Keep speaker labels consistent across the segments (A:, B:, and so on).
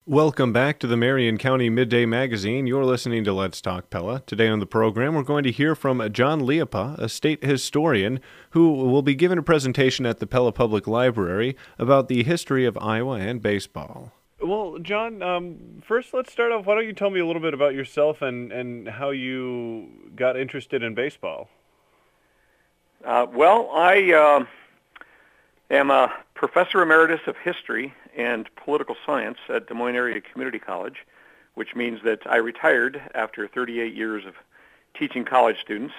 A: Welcome back to the Marion County Midday Magazine. You're listening to Let's Talk Pella. Today on the program, we're going to hear from John Liepa, a state historian, who will be giving a presentation at the Pella Public Library about the history of Iowa and baseball. Well, John, first let's start off. Why don't you tell me a little bit about yourself and how you got interested in baseball?
B: I am a professor emeritus of history and political science at Des Moines Area Community College, which means that I retired after 38 years of teaching college students.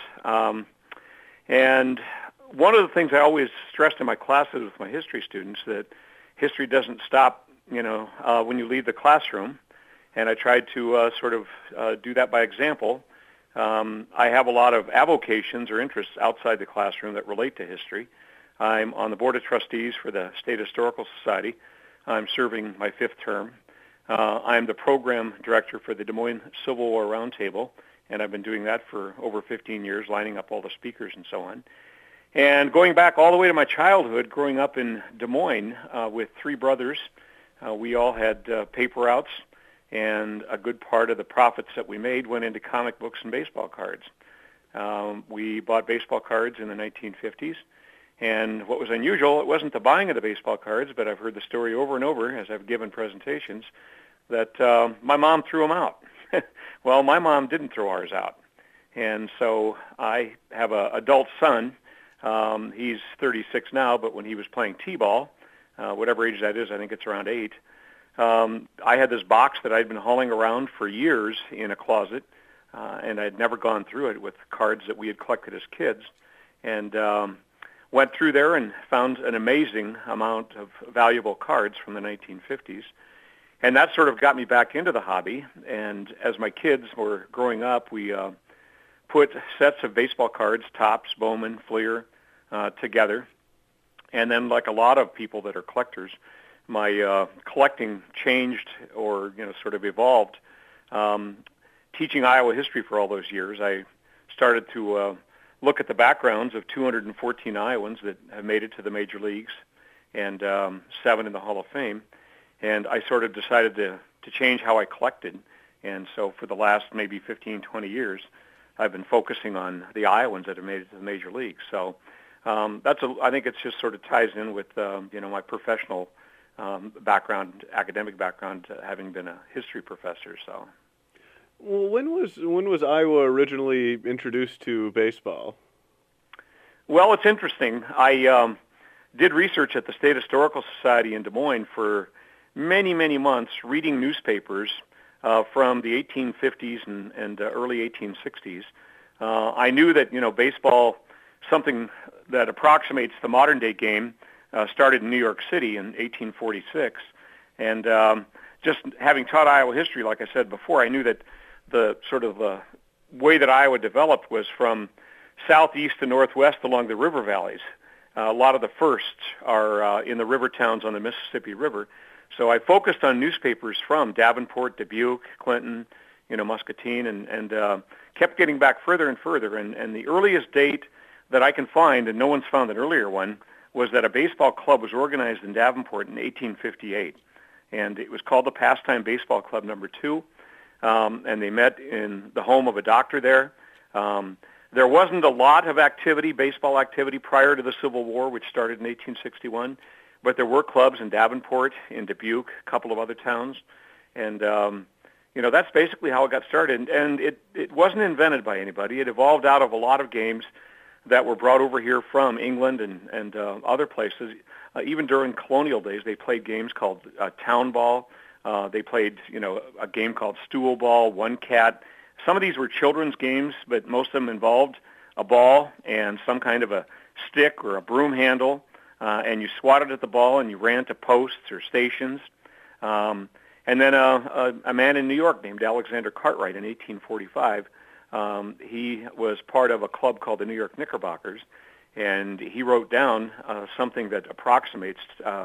B: And one of the things I always stressed in my classes with my history students that history doesn't stop, when you leave the classroom. And I tried to do that by example. I have a lot of avocations or interests outside the classroom that relate to history. I'm on the Board of Trustees for the State Historical Society. I'm serving my fifth term. I'm the program director for the Des Moines Civil War Roundtable, and I've been doing that for over 15 years, lining up all the speakers and so on. And going back all the way to my childhood, growing up in Des Moines with three brothers, we all had paper routes, and a good part of the profits that we made went into comic books and baseball cards. We bought baseball cards in the 1950s. And what was unusual, it wasn't the buying of the baseball cards, but I've heard the story over and over as I've given presentations, that my mom threw them out. Well, my mom didn't throw ours out. And so I have an adult son. He's 36 now, but when he was playing t-ball, whatever age that is, I think it's around 8, I had this box that I'd been hauling around for years in a closet, and I'd never gone through it with cards that we had collected as kids. And went through there and found an amazing amount of valuable cards from the 1950s. And that sort of got me back into the hobby. And as my kids were growing up, we put sets of baseball cards, Topps, Bowman, Fleer, together. And then like a lot of people that are collectors, my collecting changed or sort of evolved. Teaching Iowa history for all those years, I started to look at the backgrounds of 214 Iowans that have made it to the major leagues and 7 in the Hall of Fame. And I sort of decided to change how I collected. And so for the last maybe 15, 20 years, I've been focusing on the Iowans that have made it to the major leagues. So I think it just sort of ties in with, my professional background, academic background, having been a history professor. So.
A: Well, when was Iowa originally introduced to baseball?
B: Well, it's interesting. I did research at the State Historical Society in Des Moines for many, many months, reading newspapers from the 1850s and early 1860s. I knew that baseball, something that approximates the modern day game, started in New York City in 1846, and just having taught Iowa history, like I said before, I knew that the sort of way that Iowa developed was from southeast to northwest along the river valleys. A lot of the firsts are in the river towns on the Mississippi River. So I focused on newspapers from Davenport, Dubuque, Clinton, Muscatine, and kept getting back further and further. And the earliest date that I can find, and no one's found an earlier one, was that a baseball club was organized in Davenport in 1858. And it was called the Pastime Baseball Club No. 2. And they met in the home of a doctor there. There wasn't a lot of baseball activity prior to the Civil War, which started in 1861, but there were clubs in Davenport, in Dubuque, a couple of other towns. And, that's basically how it got started. And it wasn't invented by anybody. It evolved out of a lot of games that were brought over here from England and other places. Even during colonial days, they played games called town ball. They played, a game called stool ball, one cat. Some of these were children's games, but most of them involved a ball and some kind of a stick or a broom handle, and you swatted at the ball and you ran to posts or stations. And then a man in New York named Alexander Cartwright in 1845, he was part of a club called the New York Knickerbockers, and he wrote down something that approximates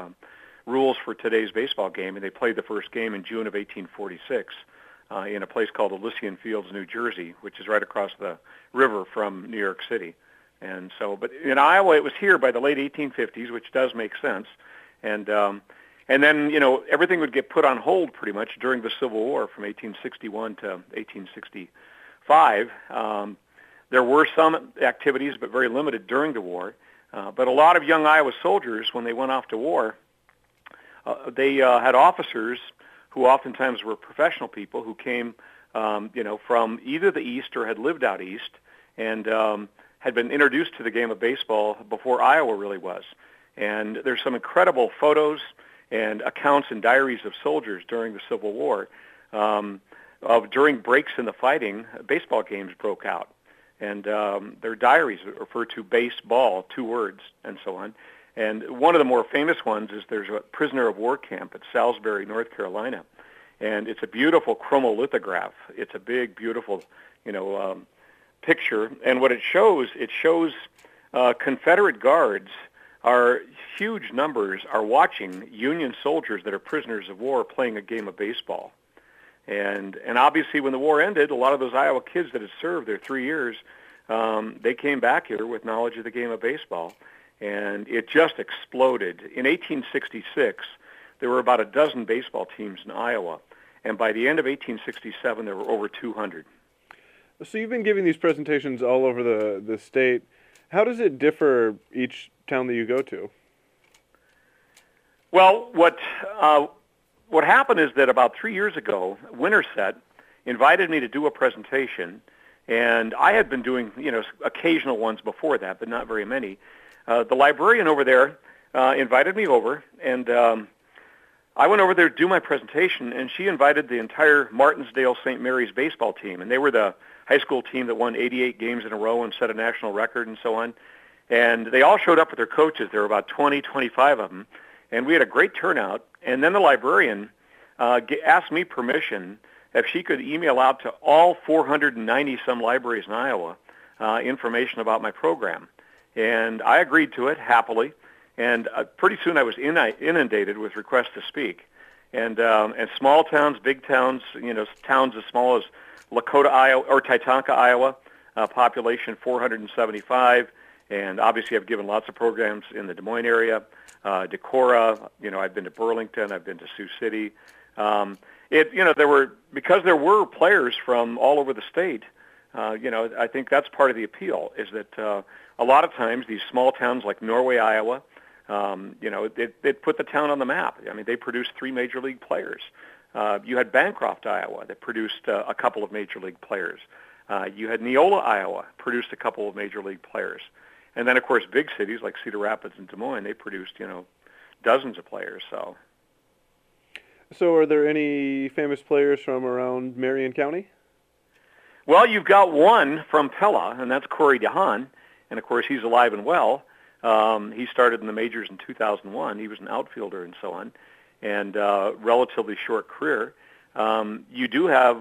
B: rules for today's baseball game, and they played the first game in June of 1846 in a place called Elysian Fields, New Jersey, which is right across the river from New York City. And so, but in Iowa, it was here by the late 1850s, which does make sense. And And then, everything would get put on hold pretty much during the Civil War from 1861 to 1865. There were some activities, but very limited during the war. But a lot of young Iowa soldiers, when they went off to war, they had officers who oftentimes were professional people who came, from either the East or had lived out East and had been introduced to the game of baseball before Iowa really was. And there's some incredible photos and accounts and diaries of soldiers during the Civil War. During breaks in the fighting, baseball games broke out. And their diaries refer to baseball, 2 words, and so on. And one of the more famous ones is there's a prisoner of war camp at Salisbury, North Carolina. And it's a beautiful chromolithograph. It's a big, beautiful, picture. And what it shows Confederate guards are huge numbers are watching Union soldiers that are prisoners of war playing a game of baseball. And obviously when the war ended, a lot of those Iowa kids that had served their 3 years, they came back here with knowledge of the game of baseball. And it just exploded. In 1866, there were about a dozen baseball teams in Iowa. And by the end of 1867, there were over 200.
A: So you've been giving these presentations all over the state. How does it differ each town that you go to?
B: Well, what happened is that about 3 years ago, Winterset invited me to do a presentation, and I had been doing, occasional ones before that, but not very many. The librarian over there invited me over, and I went over there to do my presentation, and she invited the entire Martinsdale St. Mary's baseball team, and they were the high school team that won 88 games in a row and set a national record and so on. And they all showed up with their coaches. There were about 20, 25 of them, and we had a great turnout. And then the librarian asked me permission if she could email out to all 490-some libraries in Iowa information about my program. And I agreed to it happily. And pretty soon I was inundated with requests to speak. And small towns, big towns, towns as small as Lakota, Iowa, or Titanca, Iowa, population 475. And obviously I've given lots of programs in the Des Moines area, Decorah. I've been to Burlington. I've been to Sioux City. There were players from all over the state. I think that's part of the appeal is that a lot of times these small towns like Norway, Iowa, it put the town on the map. I mean, they produced 3 major league players. You had Bancroft, Iowa, that produced a couple of major league players. You had Neola, Iowa, produced a couple of major league players. And then, of course, big cities like Cedar Rapids and Des Moines, they produced, dozens of players.
A: So are there any famous players from around Marion County?
B: Well, you've got one from Pella, and that's Corey DeHaan. And, of course, he's alive and well. He started in the majors in 2001. He was an outfielder and so on, and relatively short career. You do have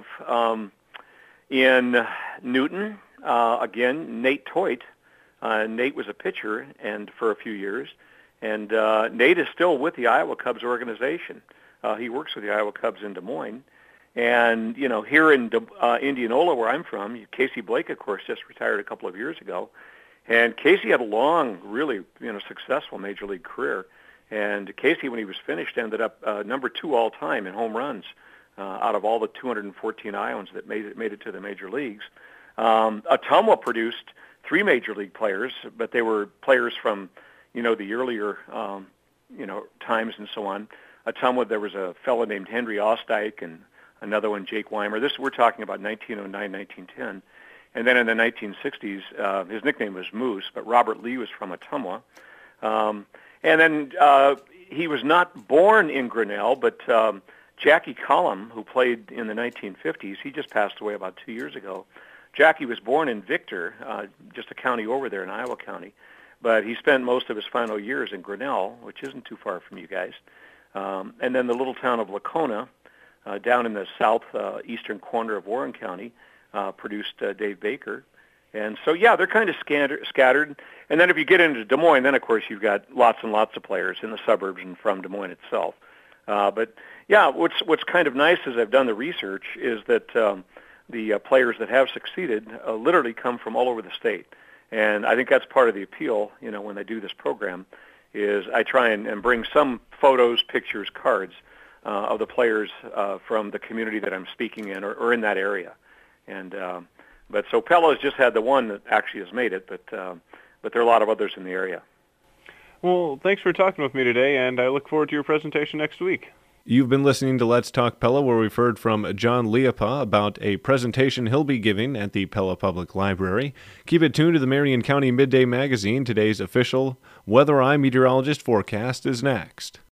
B: in Newton, again, Nate Toit. Nate was a pitcher and for a few years, and Nate is still with the Iowa Cubs organization. He works with the Iowa Cubs in Des Moines. And, here in Indianola, where I'm from, Casey Blake, of course, just retired a couple of years ago. And Casey had a long, really, successful major league career. And Casey, when he was finished, ended up number 2 all time in home runs out of all the 214 Iowans that made it to the major leagues. Ottumwa produced 3 major league players, but they were players from, the earlier, times and so on. Ottumwa, there was a fellow named Henry Ostdike and another one, Jake Weimer. We're talking about 1909, 1910. And then in the 1960s, his nickname was Moose, but Robert Lee was from Ottumwa. And then he was not born in Grinnell, but Jackie Cullum, who played in the 1950s, he just passed away about 2 years ago. Jackie was born in Victor, just a county over there in Iowa County, but he spent most of his final years in Grinnell, which isn't too far from you guys. And then the little town of Lacona, down in the southeastern corner of Warren County, produced Dave Baker. And so, yeah, they're kind of scattered. And then if you get into Des Moines, then, of course, you've got lots and lots of players in the suburbs and from Des Moines itself. But, yeah, what's kind of nice as I've done the research is that the players that have succeeded literally come from all over the state. And I think that's part of the appeal, when they do this program, is I try and bring some photos, pictures, cards of the players from the community that I'm speaking in or in that area. And but so Pella's just had the one that actually has made it, but there are a lot of others in the area.
C: Well, thanks for talking with me today, and I look forward to your presentation next week.
A: You've been listening to Let's Talk Pella, where we've heard from John Liapa about a presentation he'll be giving at the Pella Public Library. Keep it tuned to the Marion County Midday Magazine. Today's official Weather Eye meteorologist forecast is next.